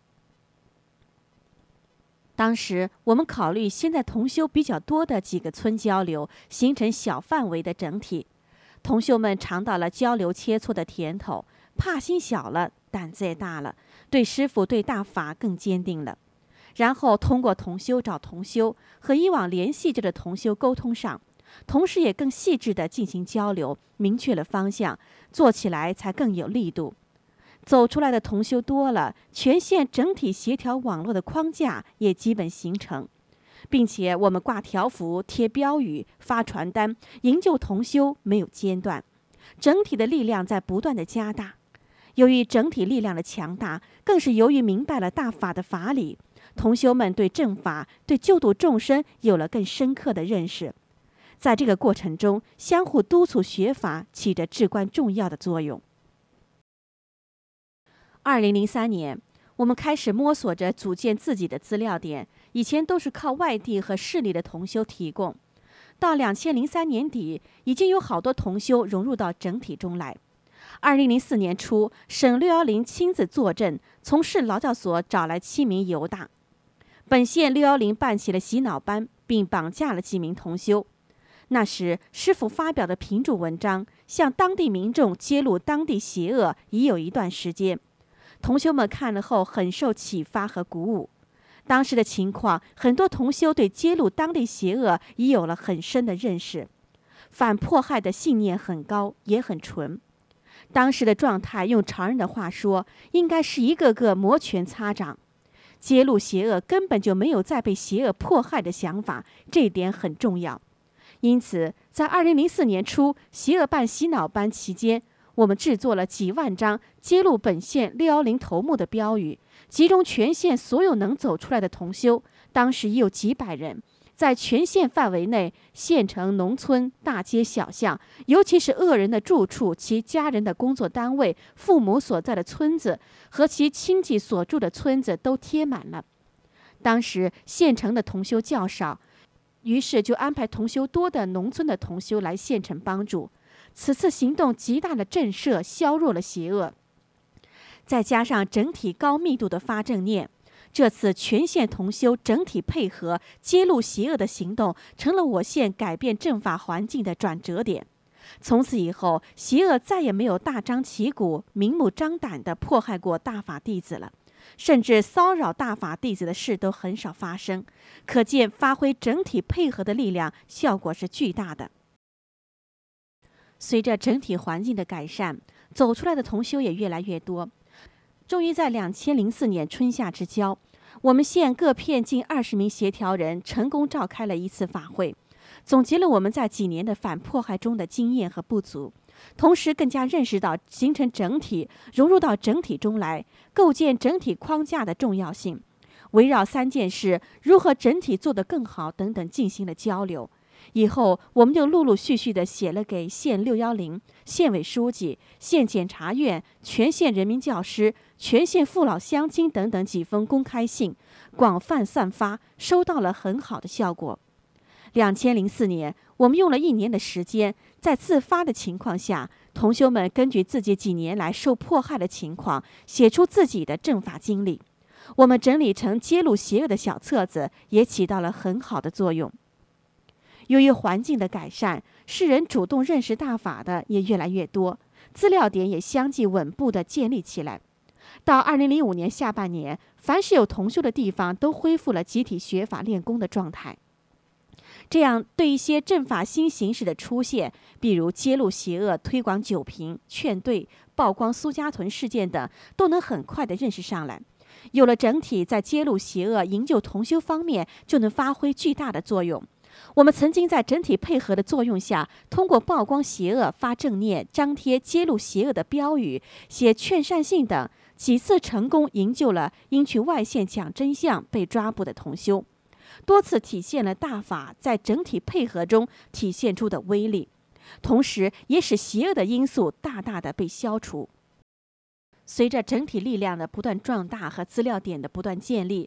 当时我们考虑先在同修比较多的几个村交流，形成小范围的整体。同修们尝到了交流切磋的甜头，怕心小了，胆子也大了，对师父对大法更坚定了。然后通过同修找同修，和以往联系着的同修沟通上，同时也更细致地进行交流，明确了方向，做起来才更有力度。走出来的同修多了，全县整体协调网络的框架也基本形成，并且我们挂条幅、贴标语、发传单，营救同修没有间断，整体的力量在不断的加大。由于整体力量的强大，更是由于明白了大法的法理，同修们对正法、对救度众生有了更深刻的认识。在这个过程中，相互督促学法起着至关重要的作用。2003年，我们开始摸索着组建自己的资料点，以前都是靠外地和市里的同修提供。到2003年底，已经有好多同修融入到整体中来。2004年初，省610亲自坐镇，从市劳教所找来7名犹大。本县610办起了洗脑班，并绑架了几名同修。那时，师父发表的评注文章，向当地民众揭露当地邪恶，已有一段时间。同修们看了后很受启发和鼓舞。当时的情况，很多同修对揭露当地邪恶已有了很深的认识，反迫害的信念很高，也很纯。当时的状态，用常人的话说，应该是一个个摩拳擦掌。揭露邪恶根本就没有再被邪恶迫害的想法，这一点很重要。因此，在2004年初邪恶办洗脑班期间，我们制作了几万张揭露本县610头目的标语，集中全县所有能走出来的同修，当时已有几百人，在全县范围内，县城、农村、大街小巷，尤其是恶人的住处、其家人的工作单位、父母所在的村子和其亲戚所住的村子都贴满了。当时县城的同修较少，于是就安排同修多的农村的同修来县城帮助。此次行动极大的震慑，削弱了邪恶，再加上整体高密度的发正念，这次全县同修整体配合揭露邪恶的行动，成了我县改变正法环境的转折点。从此以后，邪恶再也没有大张旗鼓、明目张胆地迫害过大法弟子了，甚至骚扰大法弟子的事都很少发生。可见发挥整体配合的力量，效果是巨大的。随着整体环境的改善，走出来的同修也越来越多。终于在2004年春夏之交，我们县各片近20名协调人成功召开了一次法会，总结了我们在几年的反迫害中的经验和不足，同时更加认识到形成整体、融入到整体中来、构建整体框架的重要性，围绕3件事如何整体做得更好等等进行了交流。以后我们就陆陆续续地写了给县610、县委书记、县检察院、全县人民教师、全县父老乡亲等等几封公开信，广泛散发，收到了很好的效果。2004年，我们用了1年的时间，在自发的情况下，同修们根据自己几年来受迫害的情况，写出自己的正法经历。我们整理成揭露邪恶的小册子，也起到了很好的作用。由于环境的改善，世人主动认识大法的也越来越多，资料点也相继稳步地建立起来。到2005年下半年，凡是有同修的地方都恢复了集体学法练功的状态。这样对一些正法新形式的出现，比如揭露邪恶、推广酒瓶、劝对、曝光苏家屯事件等，都能很快地认识上来。有了整体，在揭露邪恶、营救同修方面就能发挥巨大的作用。我们曾经在整体配合的作用下，通过曝光邪恶、发正念、张贴揭露邪恶的标语、写劝善信等，几次成功营救了因去外县讲真相被抓捕的同修，多次体现了大法在整体配合中体现出的威力，同时也使邪恶的因素大大的被消除。随着整体力量的不断壮大和资料点的不断建立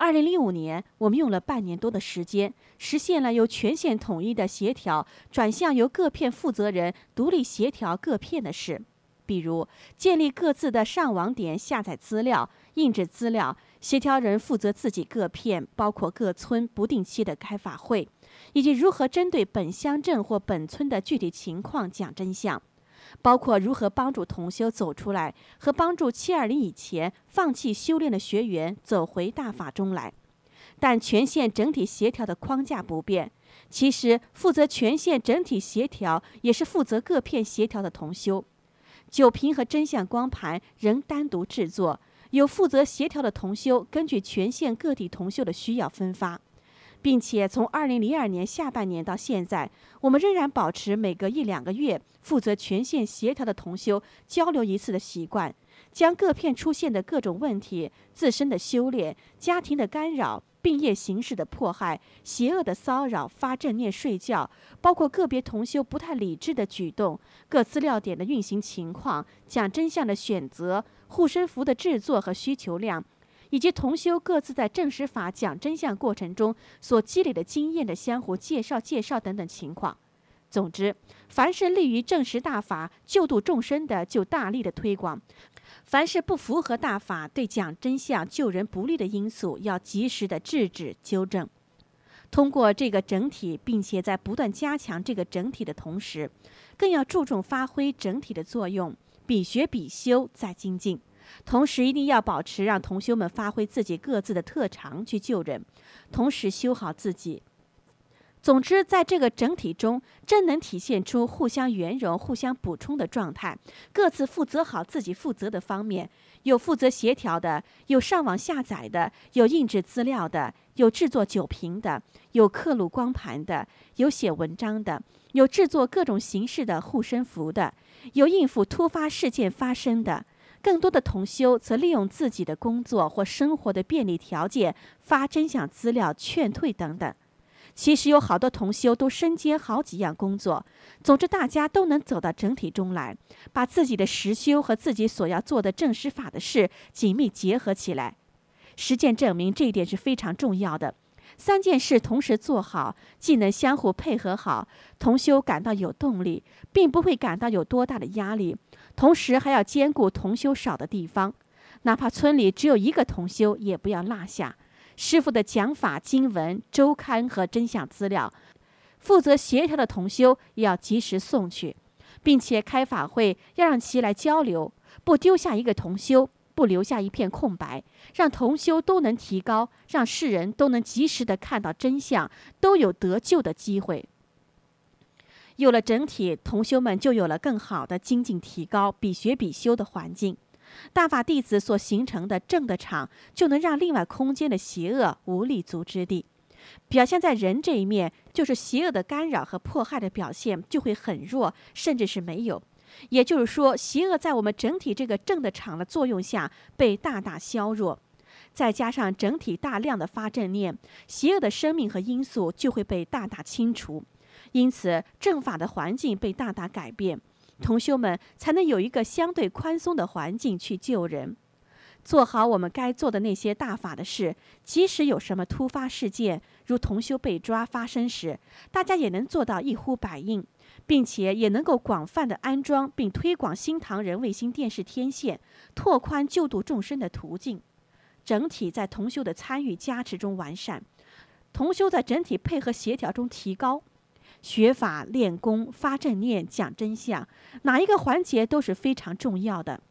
2005年，我们用了半年多的时间，实现了由全县统一的协调转向由各片负责人独立协调各片的事。比如建立各自的上网点，下载资料、印制资料，协调人负责自己各片，包括各村不定期的开法会，以及如何针对本乡镇或本村的具体情况讲真相，包括如何帮助同修走出来，和帮助720以前放弃修炼的学员走回大法中来。但全县整体协调的框架不变，其实负责全县整体协调也是负责各片协调的同修。酒瓶和真相光盘仍单独制作，有负责协调的同修根据全县各地同修的需要分发，并且从2002年下半年到现在，我们仍然保持每隔1-2个月负责全县协调的同修交流一次的习惯，将各片出现的各种问题、自身的修炼、家庭的干扰、病业形势的迫害、邪恶的骚扰、发正念睡觉，包括个别同修不太理智的举动、各资料点的运行情况、讲真相的选择、护身符的制作和需求量，以及同修各自在证实法讲真相过程中所积累的经验的相互介绍等等情况。总之，凡是利于证实大法、救度众生的，就大力的推广；凡是不符合大法、对讲真相、救人不利的因素，要及时的制止纠正。通过这个整体，并且在不断加强这个整体的同时，更要注重发挥整体的作用，比学比修，再精进。同时一定要保持让同修们发挥自己各自的特长去救人，同时修好自己。总之，在这个整体中，真能体现出互相圆融、互相补充的状态，各自负责好自己负责的方面，有负责协调的，有上网下载的，有印制资料的，有制作酒瓶的，有刻录光盘的，有写文章的，有制作各种形式的护身符的，有应付突发事件发生的。更多的同修则利用自己的工作或生活的便利条件发真相资料、劝退等等。其实有好多同修都身兼好几样工作，总之大家都能走到整体中来，把自己的实修和自己所要做的证实法的事紧密结合起来。实践证明这一点是非常重要的。3件事同时做好，既能相互配合好，同修感到有动力，并不会感到有多大的压力，同时还要兼顾同修少的地方，哪怕村里只有1个同修也不要落下。师父的讲法、经文、周刊和真相资料，负责协调的同修也要及时送去，并且开法会要让其来交流，不丢下1个同修，不留下一片空白，让同修都能提高，让世人都能及时的看到真相，都有得救的机会。有了整体，同修们就有了更好的精进提高、比学比修的环境。大法弟子所形成的正的场，就能让另外空间的邪恶无立足之地。表现在人这一面，就是邪恶的干扰和迫害的表现就会很弱，甚至是没有。也就是说，邪恶在我们整体这个正的场的作用下被大大削弱，再加上整体大量的发正念，邪恶的生命和因素就会被大大清除，因此正法的环境被大大改变，同修们才能有一个相对宽松的环境去救人，做好我们该做的那些大法的事。即使有什么突发事件，如同修被抓发生时，大家也能做到一呼百应，并且也能够广泛的安装并推广新唐人卫星电视天线，拓宽救度众生的途径。整体在同修的参与加持中完善，同修在整体配合协调中提高。学法、练功、发正念、讲真相，哪一个环节都是非常重要的。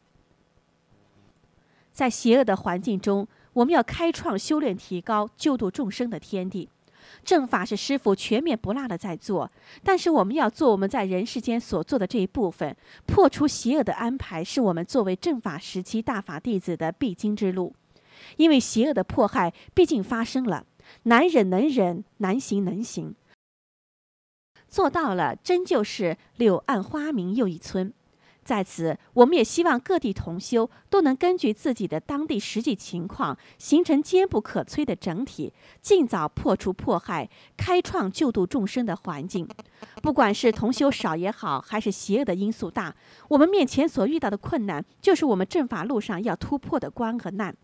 在邪恶的环境中，我们要开创修炼提高、救度众生的天地。正法是师父全面不落的在做，但是我们要做我们在人世间所做的这一部分，破除邪恶的安排，是我们作为正法时期大法弟子的必经之路。因为邪恶的迫害毕竟发生了，难忍能忍，难行能行。做到了，真就是柳暗花明又一村。在此，我们也希望各地同修都能根据自己的当地实际情况，形成坚不可摧的整体，尽早破除迫害，开创救度众生的环境。不管是同修少也好，还是邪恶的因素大，我们面前所遇到的困难，就是我们正法路上要突破的关和难。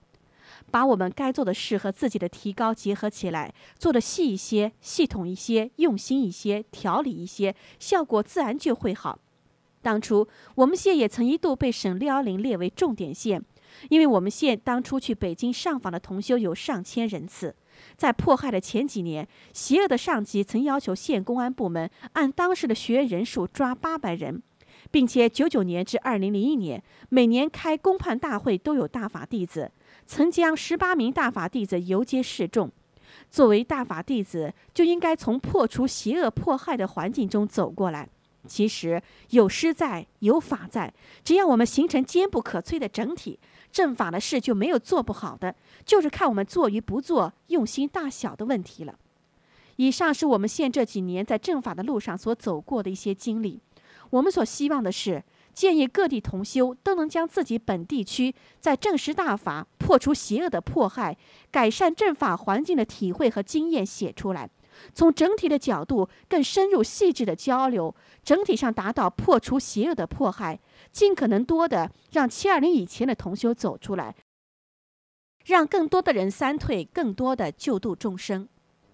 把我们该做的事和自己的提高结合起来，做得细一些、系统一些、用心一些、条理一些，效果自然就会好。当初我们县也曾一度被省610列为重点县，因为我们县当初去北京上访的同修有上千人次。在迫害的前几年，邪恶的上级曾要求县公安部门按当时的学员人数抓800人，并且99年至2001年每年开公判大会都有大法弟子，曾将18名大法弟子游街示众。作为大法弟子，就应该从破除邪恶迫害的环境中走过来。其实有师在，有法在，只要我们形成坚不可摧的整体，正法的事就没有做不好的，就是看我们做与不做、用心大小的问题了。以上是我们县这几年在正法的路上所走过的一些经历。我们所希望的是，建议各地同修都能将自己本地区在正实大法、破除邪恶的迫害、改善正法环境的体会和经验写出来，从整体的角度更深入细致的交流，整体上达到破除邪恶的迫害，尽可能多的让720以前的同修走出来，让更多的人三退，更多的救度众生。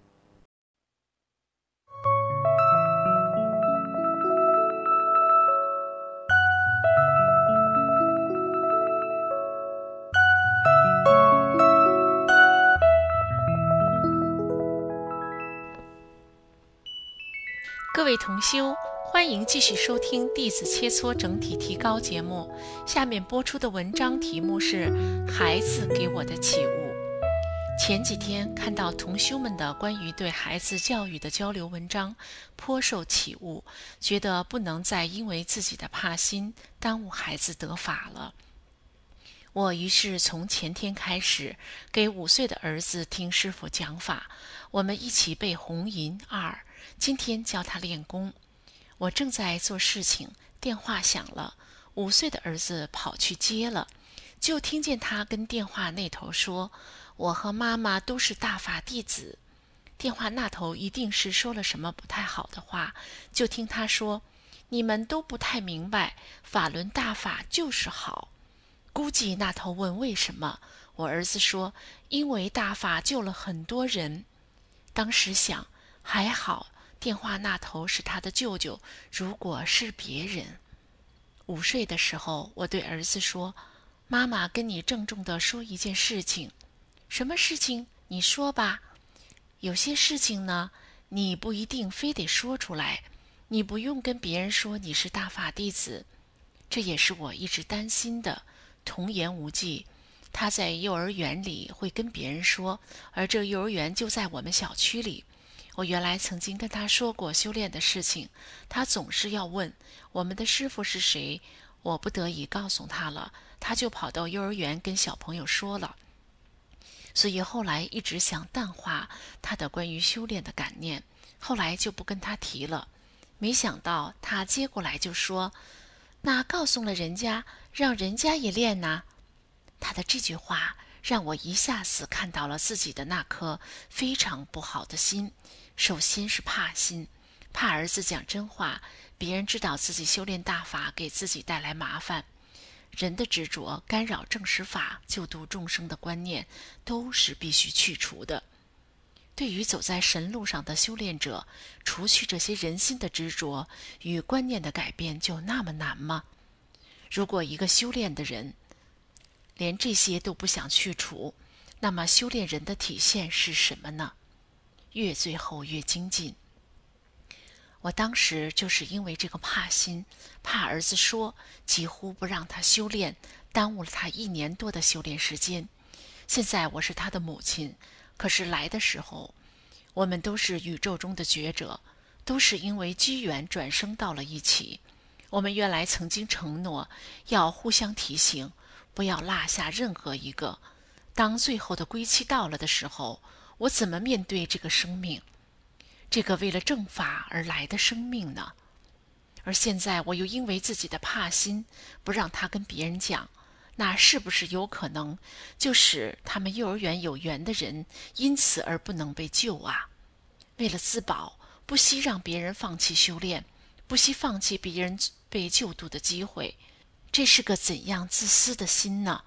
各位同修，欢迎继续收听弟子切磋整体提高节目。下面播出的文章题目是《孩子给我的启悟》。前几天看到同修们的关于对孩子教育的交流文章，颇受启悟，觉得不能再因为自己的怕心耽误孩子得法了。我于是从前天开始给5岁的儿子听师父讲法，我们一起背红银2，今天教他练功。我正在做事情，电话响了，5岁的儿子跑去接了，就听见他跟电话那头说，我和妈妈都是大法弟子。电话那头一定是说了什么不太好的话，就听他说，你们都不太明白，法轮大法就是好。估计那头问为什么，我儿子说，因为大法救了很多人。当时想，还好电话那头是他的舅舅，如果是别人。午睡的时候，我对儿子说，妈妈跟你郑重地说一件事情。什么事情？你说吧。有些事情呢，你不一定非得说出来，你不用跟别人说你是大法弟子。这也是我一直担心的。童言无忌，他在幼儿园里会跟别人说，而这幼儿园就在我们小区里。我原来曾经跟他说过修炼的事情，他总是要问我们的师父是谁，我不得已告诉他了，他就跑到幼儿园跟小朋友说了。所以后来一直想淡化他的关于修炼的感念，后来就不跟他提了。没想到他接过来就说，那告诉了人家，让人家也练呐。他的这句话让我一下子看到了自己的那颗非常不好的心。首先是怕心，怕儿子讲真话，别人知道自己修炼大法给自己带来麻烦。人的执着干扰正实法救度众生的观念都是必须去除的。对于走在神路上的修炼者，除去这些人心的执着与观念的改变就那么难吗？如果一个修炼的人连这些都不想去除，那么修炼人的体现是什么呢？越最后越精进。我当时就是因为这个怕心，怕儿子说，几乎不让他修炼，耽误了他1年多的修炼时间。现在我是他的母亲，可是来的时候，我们都是宇宙中的觉者，都是因为机缘转生到了一起。我们原来曾经承诺要互相提醒，不要落下任何一个。当最后的归期到了的时候，我怎么面对这个生命，这个为了正法而来的生命呢？而现在我又因为自己的怕心，不让他跟别人讲，那是不是有可能就使他们幼儿园有缘的人因此而不能被救啊？为了自保，不惜让别人放弃修炼，不惜放弃别人被救度的机会，这是个怎样自私的心呢？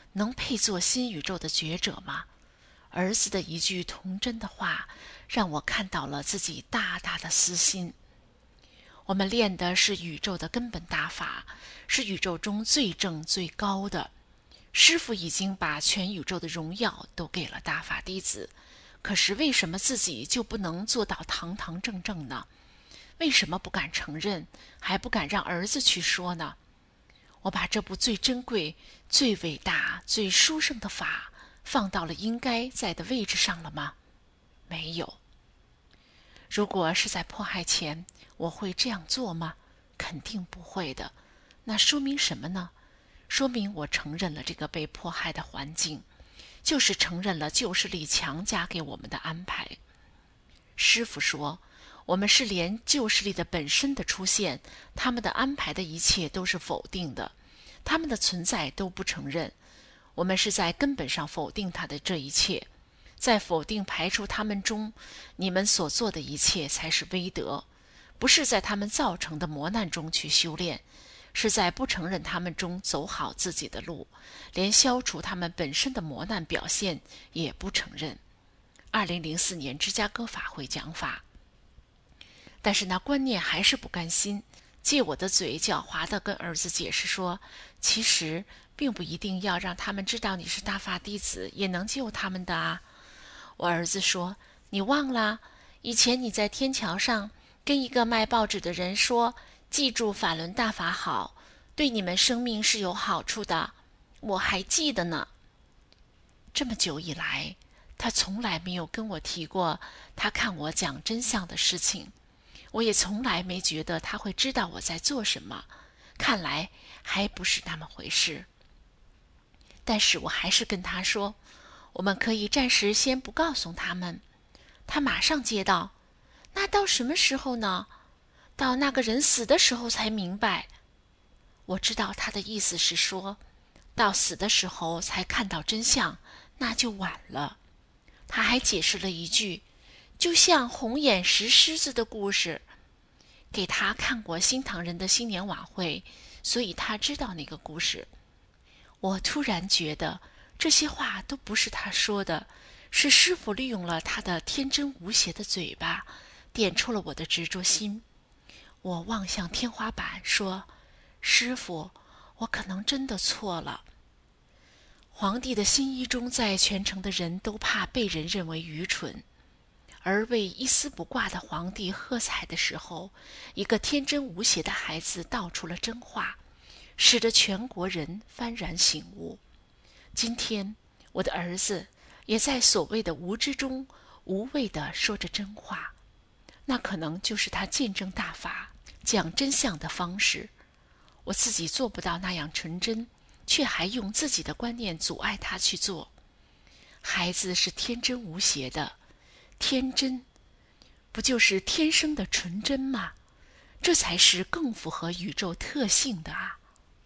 能配作新宇宙的觉者吗？儿子的一句童真的话，让我看到了自己大大的私心。我们练的是宇宙的根本大法，是宇宙中最正最高的。师父已经把全宇宙的荣耀都给了大法弟子，可是为什么自己就不能做到堂堂正正呢？为什么不敢承认，还不敢让儿子去说呢？我把这部最珍贵、最伟大、最殊胜的法放到了应该在的位置上了吗？没有。如果是在迫害前，我会这样做吗？肯定不会的。那说明什么呢？说明我承认了这个被迫害的环境，就是承认了旧势力强加给我们的安排。师父说，我们是连旧势力的本身的出现，他们的安排的一切都是否定的，他们的存在都不承认。我们是在根本上否定他的这一切，在否定排除他们中，你们所做的一切才是威德，不是在他们造成的磨难中去修炼，是在不承认他们中走好自己的路，连消除他们本身的磨难表现也不承认。2004年芝加哥法会讲法，但是那观念还是不甘心，借我的嘴狡猾地跟儿子解释说，其实并不一定要让他们知道你是大法弟子，也能救他们的啊。我儿子说，你忘了以前你在天桥上跟一个卖报纸的人说，记住法轮大法好，对你们生命是有好处的，我还记得呢。这么久以来，他从来没有跟我提过他看我讲真相的事情，我也从来没觉得他会知道我在做什么，看来还不是那么回事。但是我还是跟他说，我们可以暂时先不告诉他们。他马上接道，那到什么时候呢？到那个人死的时候才明白。我知道他的意思是说，到死的时候才看到真相，那就晚了。他还解释了一句，就像红眼石狮子的故事。给他看过新唐人的新年晚会，所以他知道那个故事。我突然觉得这些话都不是他说的，是师父利用了他的天真无邪的嘴巴，点出了我的执着心。我望向天花板说，师父，我可能真的错了。皇帝的新衣中，在全城的人都怕被人认为愚蠢，而为一丝不挂的皇帝喝彩的时候，一个天真无邪的孩子道出了真话，使得全国人幡然醒悟。今天我的儿子也在所谓的无知中无畏地说着真话，那可能就是他见证大法讲真相的方式。我自己做不到那样纯真，却还用自己的观念阻碍他去做。孩子是天真无邪的，天真不就是天生的纯真吗？这才是更符合宇宙特性的啊。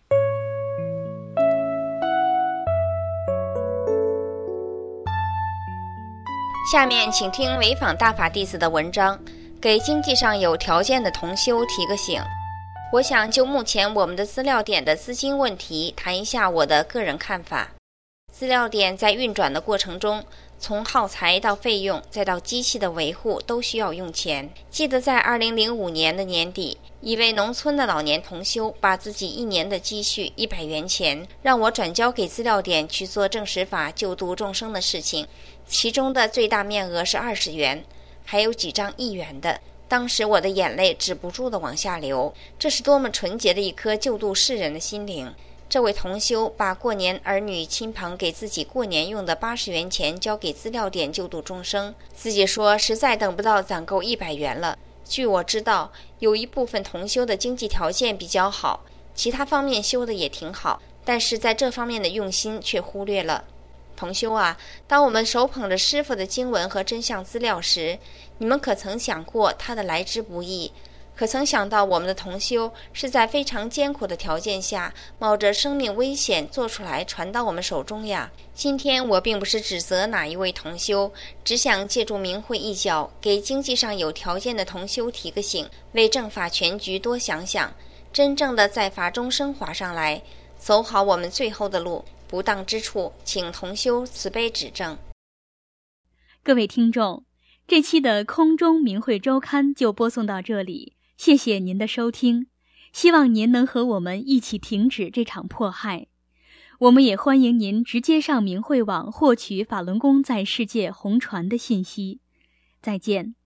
下面请听潍坊大法弟子的文章，给经济上有条件的同修提个醒。我想就目前我们的资料点的资金问题谈一下我的个人看法。资料点在运转的过程中，从耗材到费用再到机器的维护都需要用钱。记得在2005年的年底，一位农村的老年同修把自己1年的积蓄100元钱让我转交给资料点去做正实法救度众生的事情，其中的最大面额是20元，还有几张1元的。当时我的眼泪止不住地往下流，这是多么纯洁的一颗救度世人的心灵。这位同修把过年儿女亲朋给自己过年用的80元钱交给资料点救度众生，自己说实在等不到攒够100元了。据我知道，有一部分同修的经济条件比较好，其他方面修的也挺好，但是在这方面的用心却忽略了。同修啊，当我们手捧着师父的经文和真相资料时，你们可曾想过他的来之不易？可曾想到我们的同修是在非常艰苦的条件下，冒着生命危险做出来传到我们手中呀？今天我并不是指责哪一位同修，只想借助明慧一角，给经济上有条件的同修提个醒，为正法全局多想想，真正的在法中升华上来，走好我们最后的路。 不当之处，请同修慈悲指正。 各位听众，这期的空中明慧周刊就播送到这里，谢谢您的收听，希望您能和我们一起停止这场迫害。我们也欢迎您直接上明慧网获取法轮功在世界红传的信息。再见。